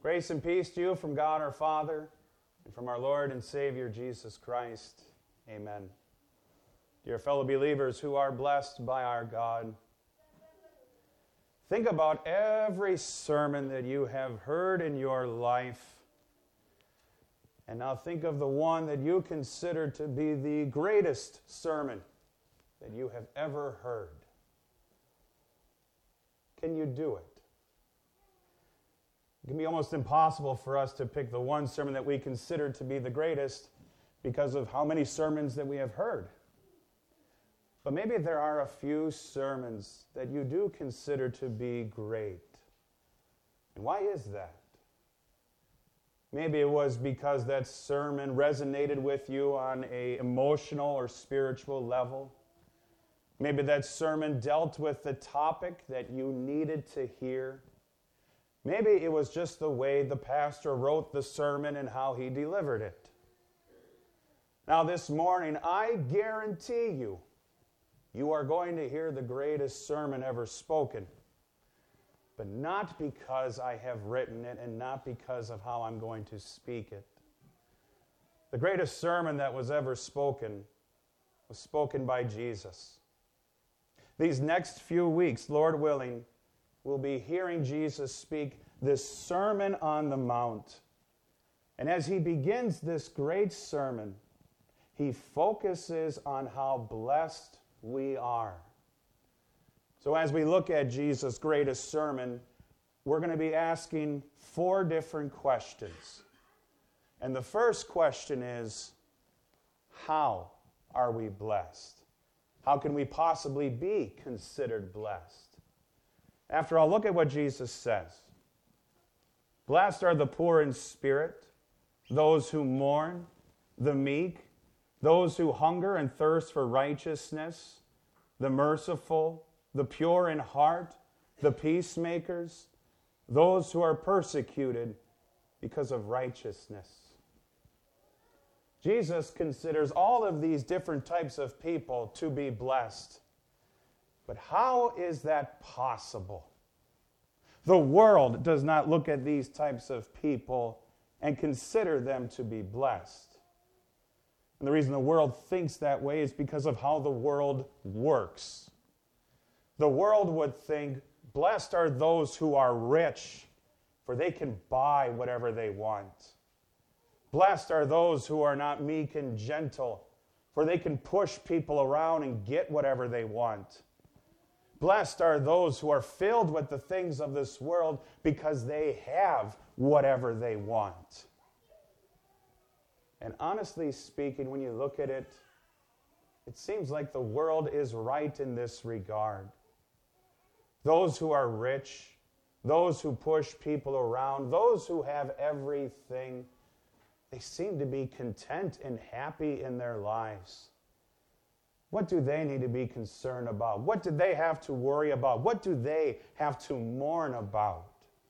Grace and peace to you from God our Father and from our Lord and Savior Jesus Christ. Amen. Dear fellow believers who are blessed by our God, think about every sermon that you have heard in your life. And now think of the one that you consider to be the greatest sermon that you have ever heard. Can you do it? It can be almost impossible for us to pick the one sermon that we consider to be the greatest because of how many sermons that we have heard. But maybe there are a few sermons that you do consider to be great. And why is that? Maybe it was because that sermon resonated with you on an emotional or spiritual level. Maybe that sermon dealt with the topic that you needed to hear. Maybe it was just the way the pastor wrote the sermon and how he delivered it. Now this morning, I guarantee you, you are going to hear the greatest sermon ever spoken. But not because I have written it and not because of how I'm going to speak it. The greatest sermon that was ever spoken was spoken by Jesus. These next few weeks, Lord willing, we'll be hearing Jesus speak this Sermon on the Mount. And as he begins this great sermon, he focuses on how blessed we are. So as we look at Jesus' greatest sermon, we're going to be asking 4 different questions. And the first question is, how are we blessed? How can we possibly be considered blessed? After all, look at what Jesus says. Blessed are the poor in spirit, those who mourn, the meek, those who hunger and thirst for righteousness, the merciful, the pure in heart, the peacemakers, those who are persecuted because of righteousness. Jesus considers all of these different types of people to be blessed. But how is that possible? The world does not look at these types of people and consider them to be blessed. And the reason the world thinks that way is because of how the world works. The world would think, blessed are those who are rich, for they can buy whatever they want. Blessed are those who are not meek and gentle, for they can push people around and get whatever they want. Blessed are those who are filled with the things of this world because they have whatever they want. And honestly speaking, when you look at it, it seems like the world is right in this regard. Those who are rich, those who push people around, those who have everything, they seem to be content and happy in their lives. What do they need to be concerned about? What do they have to worry about? What do they have to mourn about?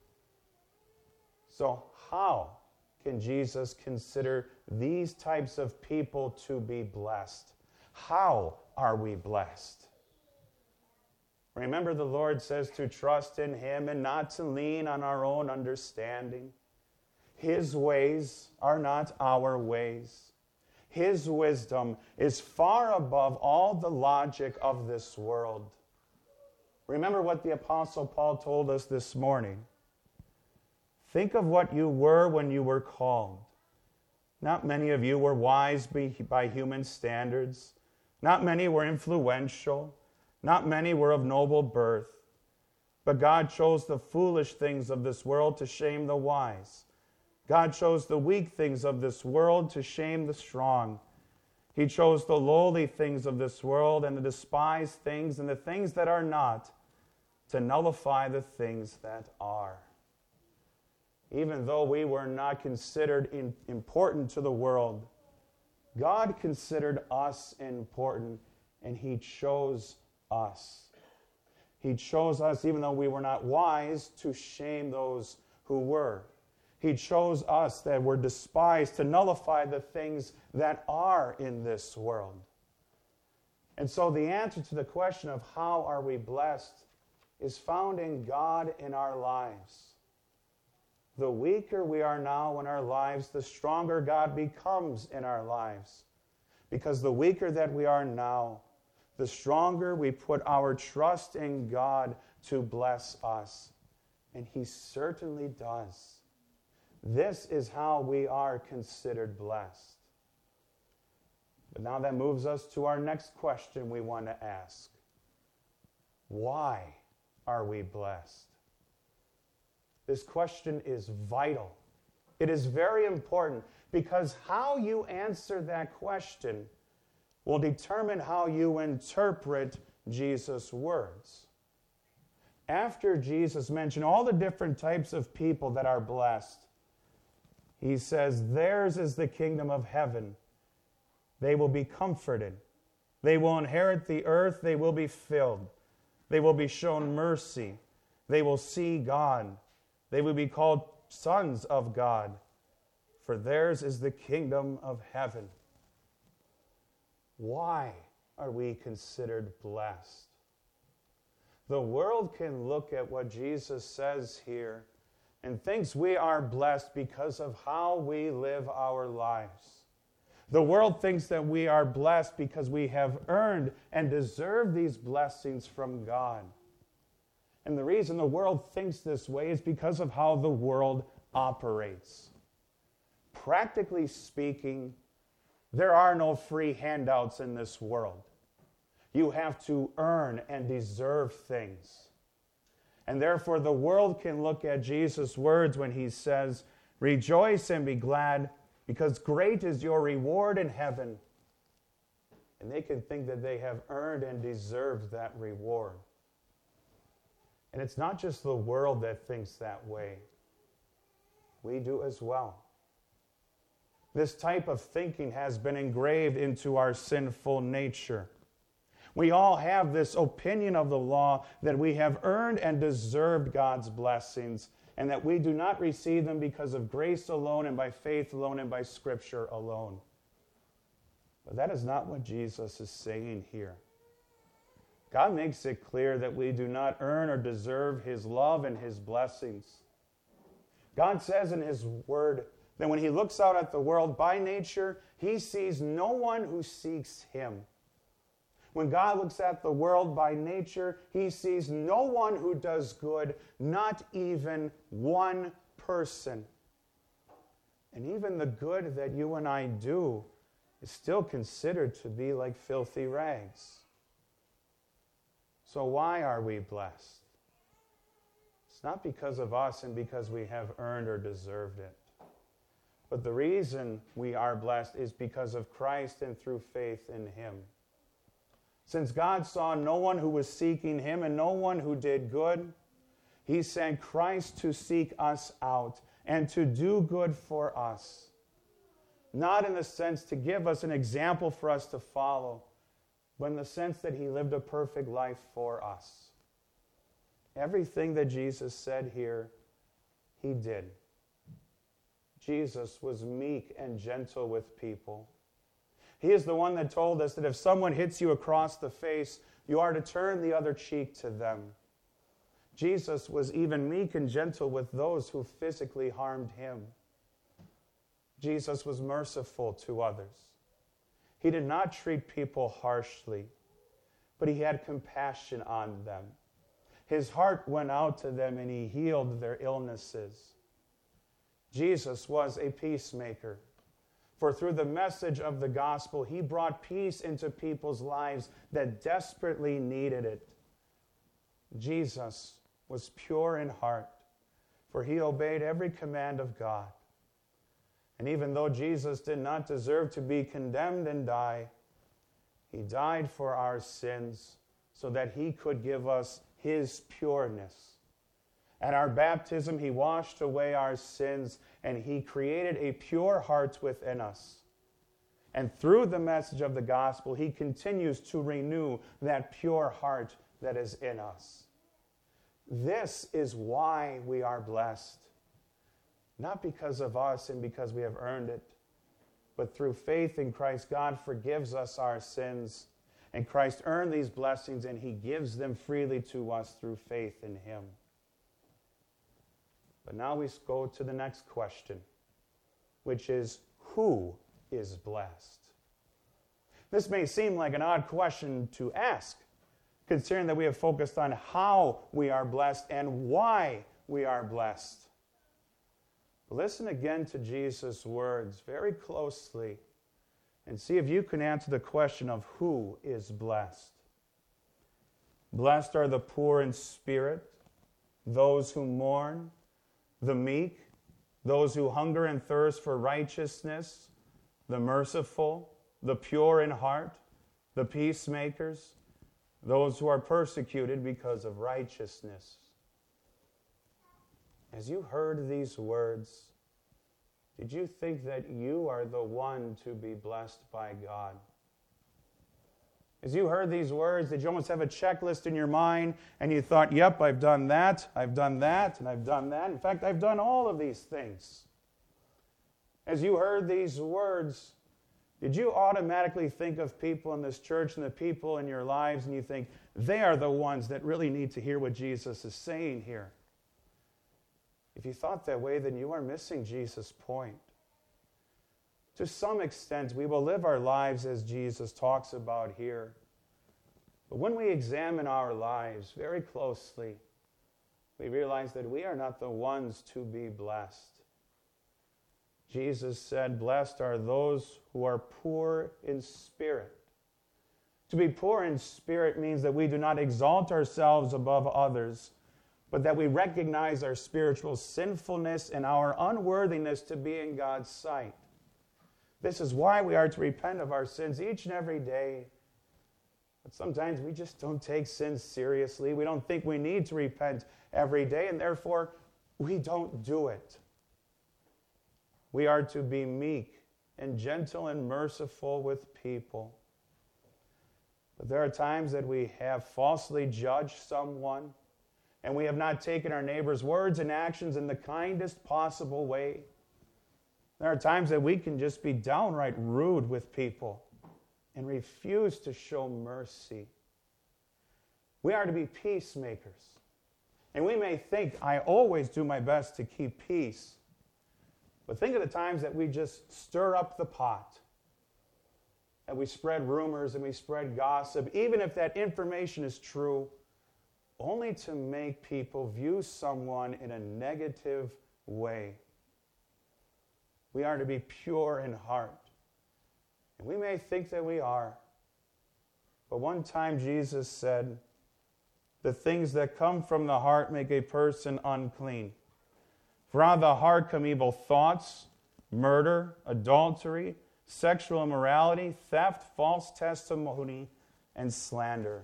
So how can Jesus consider these types of people to be blessed? How are we blessed? Remember, the Lord says to trust in Him and not to lean on our own understanding. His ways are not our ways. His wisdom is far above all the logic of this world. Remember what the Apostle Paul told us this morning. Think of what you were when you were called. Not many of you were wise by human standards. Not many were influential. Not many were of noble birth. But God chose the foolish things of this world to shame the wise. God chose the weak things of this world to shame the strong. He chose the lowly things of this world and the despised things and the things that are not to nullify the things that are. Even though we were not considered important to the world, God considered us important, and He chose us. He chose us, even though we were not wise, to shame those who were. He chose us that were despised to nullify the things that are in this world. And so the answer to the question of how are we blessed is found in God in our lives. The weaker we are now in our lives, the stronger God becomes in our lives. Because the weaker that we are now, the stronger we put our trust in God to bless us. And He certainly does. This is how we are considered blessed. But now that moves us to our next question we want to ask. Why are we blessed? This question is vital. It is very important because how you answer that question will determine how you interpret Jesus' words. After Jesus mentioned all the different types of people that are blessed, He says, theirs is the kingdom of heaven. They will be comforted. They will inherit the earth. They will be filled. They will be shown mercy. They will see God. They will be called sons of God. For theirs is the kingdom of heaven. Why are we considered blessed? The world can look at what Jesus says here and thinks we are blessed because of how we live our lives. The world thinks that we are blessed because we have earned and deserved these blessings from God. And the reason the world thinks this way is because of how the world operates. Practically speaking, there are no free handouts in this world. You have to earn and deserve things. And therefore, the world can look at Jesus' words when He says, rejoice and be glad, because great is your reward in heaven. And they can think that they have earned and deserved that reward. And it's not just the world that thinks that way. We do as well. This type of thinking has been engraved into our sinful nature. We all have this opinion of the law that we have earned and deserved God's blessings, and that we do not receive them because of grace alone and by faith alone and by Scripture alone. But that is not what Jesus is saying here. God makes it clear that we do not earn or deserve His love and His blessings. God says in His Word that when He looks out at the world by nature, He sees no one who seeks Him. When God looks at the world by nature, He sees no one who does good, not even one person. And even the good that you and I do is still considered to be like filthy rags. So why are we blessed? It's not because of us and because we have earned or deserved it. But the reason we are blessed is because of Christ and through faith in Him. Since God saw no one who was seeking Him and no one who did good, He sent Christ to seek us out and to do good for us. Not in the sense to give us an example for us to follow, but in the sense that He lived a perfect life for us. Everything that Jesus said here, He did. Jesus was meek and gentle with people. He is the one that told us that if someone hits you across the face, you are to turn the other cheek to them. Jesus was even meek and gentle with those who physically harmed Him. Jesus was merciful to others. He did not treat people harshly, but He had compassion on them. His heart went out to them and He healed their illnesses. Jesus was a peacemaker, for through the message of the gospel, He brought peace into people's lives that desperately needed it. Jesus was pure in heart, for He obeyed every command of God. And even though Jesus did not deserve to be condemned and die, He died for our sins so that He could give us His pureness. At our baptism, He washed away our sins and He created a pure heart within us. And through the message of the gospel, He continues to renew that pure heart that is in us. This is why we are blessed. Not because of us and because we have earned it, but through faith in Christ, God forgives us our sins, and Christ earned these blessings, and He gives them freely to us through faith in Him. But now we go to the next question, which is, who is blessed? This may seem like an odd question to ask, considering that we have focused on how we are blessed and why we are blessed. But listen again to Jesus' words very closely and see if you can answer the question of who is blessed. Blessed are the poor in spirit, those who mourn, the meek, those who hunger and thirst for righteousness, the merciful, the pure in heart, the peacemakers, those who are persecuted because of righteousness. As you heard these words, did you think that you are the one to be blessed by God? As you heard these words, did you almost have a checklist in your mind and you thought, yep, I've done that, and I've done that. In fact, I've done all of these things. As you heard these words, did you automatically think of people in this church and the people in your lives and you think, they are the ones that really need to hear what Jesus is saying here? If you thought that way, then you are missing Jesus' point. To some extent, we will live our lives as Jesus talks about here. But when we examine our lives very closely, we realize that we are not the ones to be blessed. Jesus said, blessed are those who are poor in spirit. To be poor in spirit means that we do not exalt ourselves above others, but that we recognize our spiritual sinfulness and our unworthiness to be in God's sight. This is why we are to repent of our sins each and every day. But sometimes we just don't take sins seriously. We don't think we need to repent every day, and therefore we don't do it. We are to be meek and gentle and merciful with people. But there are times that we have falsely judged someone, and we have not taken our neighbor's words and actions in the kindest possible way. There are times that we can just be downright rude with people and refuse to show mercy. We are to be peacemakers. And we may think, I always do my best to keep peace. But think of the times that we just stir up the pot, that we spread rumors and we spread gossip, even if that information is true, only to make people view someone in a negative way. We are to be pure in heart. And we may think that we are. But one time Jesus said, the things that come from the heart make a person unclean. For out of the heart come evil thoughts, murder, adultery, sexual immorality, theft, false testimony, and slander.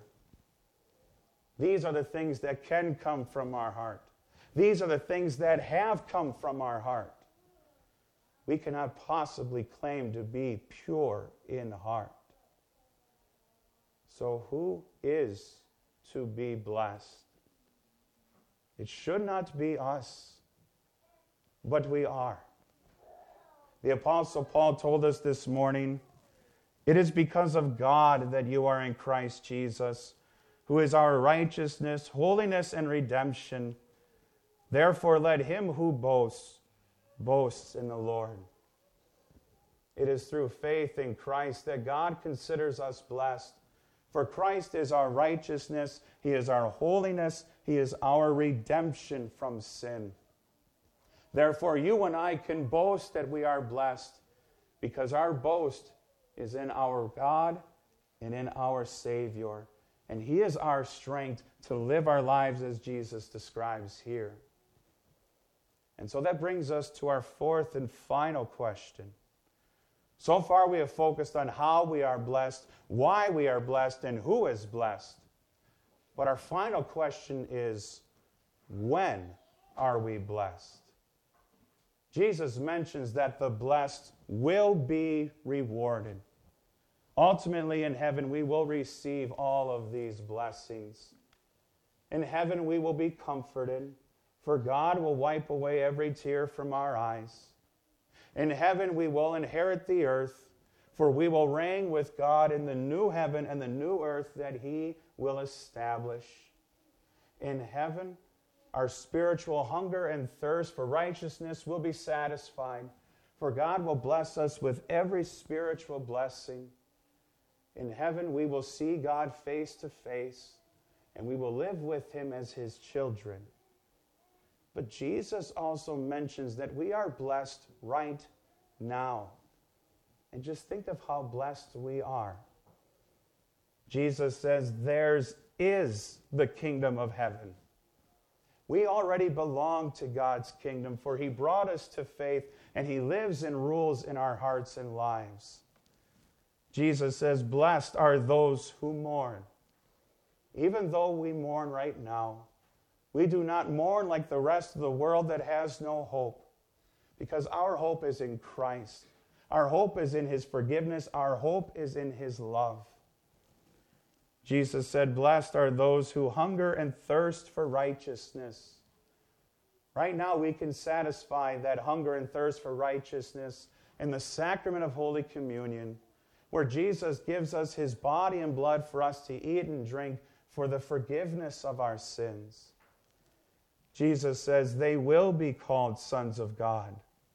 These are the things that can come from our heart. These are the things that have come from our heart. We cannot possibly claim to be pure in heart. So who is to be blessed? It should not be us, but we are. The Apostle Paul told us this morning, it is because of God that you are in Christ Jesus, who is our righteousness, holiness, and redemption. Therefore let him who boasts in the Lord. It is through faith in Christ that God considers us blessed. For Christ is our righteousness, he is our holiness, he is our redemption from sin. Therefore you and I can boast that we are blessed, because our boast is in our God and in our Savior. And he is our strength to live our lives as Jesus describes here. And so that brings us to our fourth and final question. So far we have focused on how we are blessed, why we are blessed, and who is blessed. But our final question is, when are we blessed? Jesus mentions that the blessed will be rewarded. Ultimately in heaven we will receive all of these blessings. In heaven we will be comforted, for God will wipe away every tear from our eyes. In heaven we will inherit the earth, for we will reign with God in the new heaven and the new earth that he will establish. In heaven our spiritual hunger and thirst for righteousness will be satisfied, for God will bless us with every spiritual blessing. In heaven we will see God face to face, and we will live with him as his children. But Jesus also mentions that we are blessed right now. And just think of how blessed we are. Jesus says, theirs is the kingdom of heaven. We already belong to God's kingdom, for he brought us to faith, and he lives and rules in our hearts and lives. Jesus says, blessed are those who mourn. Even though we mourn right now, we do not mourn like the rest of the world that has no hope, because our hope is in Christ. Our hope is in his forgiveness. Our hope is in his love. Jesus said, blessed are those who hunger and thirst for righteousness. Right now we can satisfy that hunger and thirst for righteousness in the sacrament of Holy Communion, where Jesus gives us his body and blood for us to eat and drink for the forgiveness of our sins. Jesus says they will be called sons of God.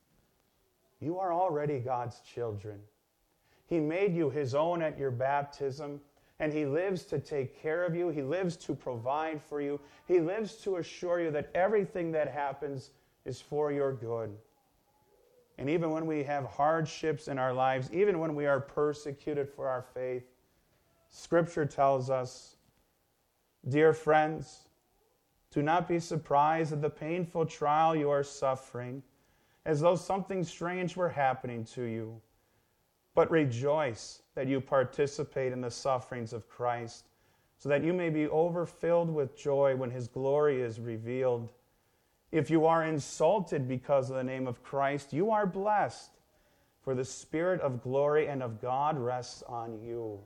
You are already God's children. He made you his own at your baptism, and he lives to take care of you. He lives to provide for you. He lives to assure you that everything that happens is for your good. And even when we have hardships in our lives, even when we are persecuted for our faith, Scripture tells us, dear friends, do not be surprised at the painful trial you are suffering, as though something strange were happening to you. But rejoice that you participate in the sufferings of Christ, so that you may be overfilled with joy when his glory is revealed. If you are insulted because of the name of Christ, you are blessed, for the Spirit of glory and of God rests on you.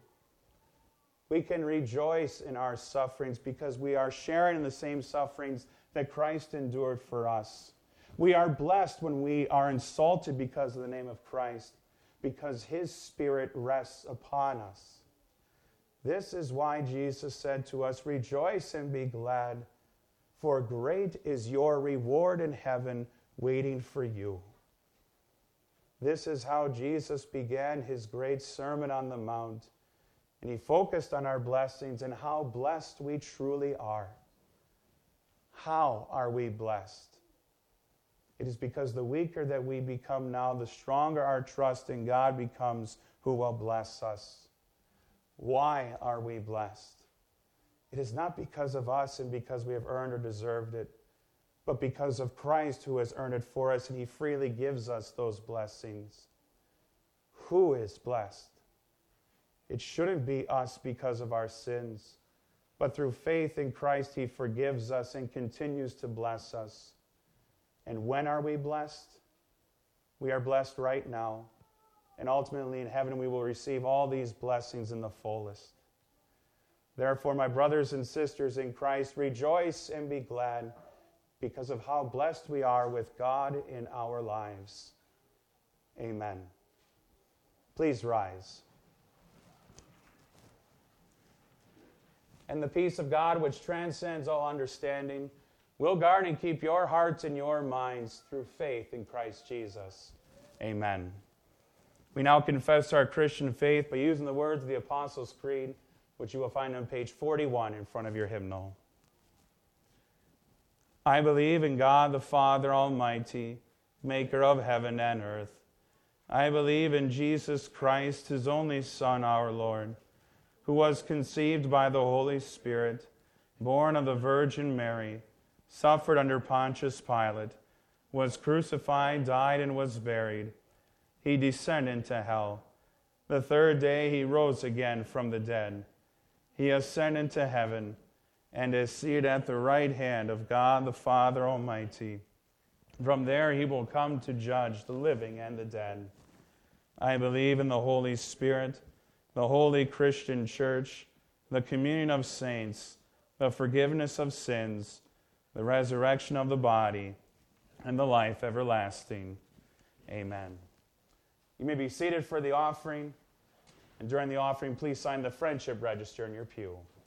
We can rejoice in our sufferings because we are sharing in the same sufferings that Christ endured for us. We are blessed when we are insulted because of the name of Christ, because his Spirit rests upon us. This is why Jesus said to us, rejoice and be glad, for great is your reward in heaven waiting for you. This is how Jesus began his great Sermon on the Mount, and he focused on our blessings and how blessed we truly are. How are we blessed? It is because the weaker that we become now, the stronger our trust in God becomes, who will bless us. Why are we blessed? It is not because of us and because we have earned or deserved it, but because of Christ who has earned it for us, and he freely gives us those blessings. Who is blessed? It shouldn't be us because of our sins, but through faith in Christ, he forgives us and continues to bless us. And when are we blessed? We are blessed right now. And ultimately in heaven we will receive all these blessings in the fullest. Therefore, my brothers and sisters in Christ, rejoice and be glad because of how blessed we are with God in our lives. Amen. Please rise. And the peace of God, which transcends all understanding, will guard and keep your hearts and your minds through faith in Christ Jesus. Amen. We now confess our Christian faith by using the words of the Apostles' Creed, which you will find on page 41 in front of your hymnal. I believe in God the Father Almighty, maker of heaven and earth. I believe in Jesus Christ, his only Son, our Lord, who was conceived by the Holy Spirit, born of the Virgin Mary, suffered under Pontius Pilate, was crucified, died, and was buried. He descended into hell. The third day he rose again from the dead. He ascended into heaven and is seated at the right hand of God the Father Almighty. From there he will come to judge the living and the dead. I believe in the Holy Spirit, the holy Christian church, the communion of saints, the forgiveness of sins, the resurrection of the body, and the life everlasting. Amen. You may be seated for the offering, and during the offering, please sign the friendship register in your pew.